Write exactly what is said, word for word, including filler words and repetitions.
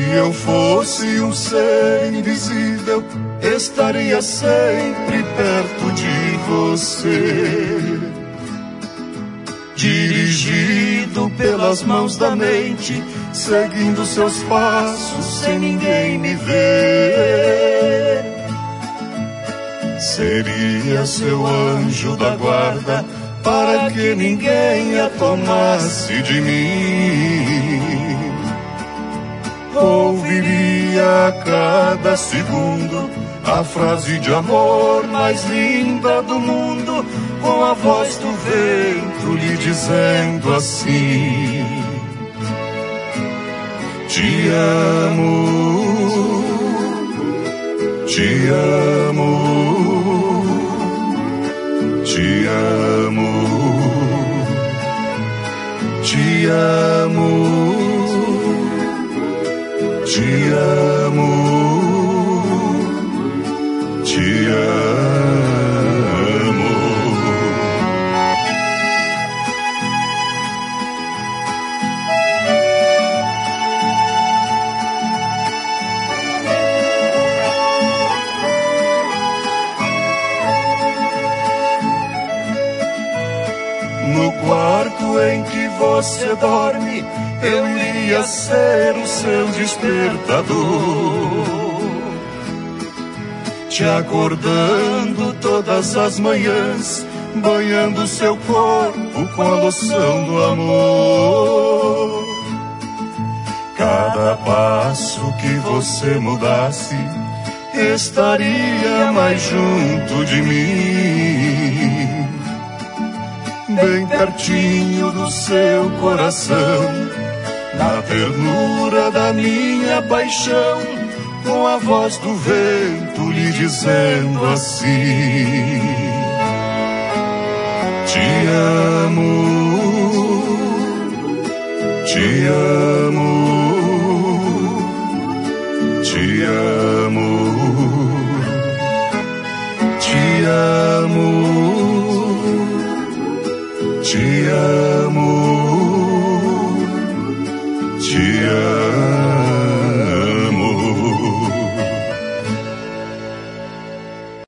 eu fosse um ser invisível, estaria sempre perto de você. Dirigido pelas mãos da mente, seguindo seus passos sem ninguém me ver. Seria seu anjo da guarda, para que ninguém a tomasse de mim. Ouviria a cada segundo a frase de amor mais linda do mundo, com a voz do vento lhe dizendo assim: te amo, te amo, te amo, te amo, te amo, te amo. No quarto em que você dorme, eu iria ser o seu despertador, te acordando todas as manhãs, banhando seu corpo com a loção do amor. Cada passo que você mudasse, estaria mais junto de mim, bem pertinho do seu coração, na ternura da minha paixão, com a voz do vento lhe dizendo assim: te amo, te amo.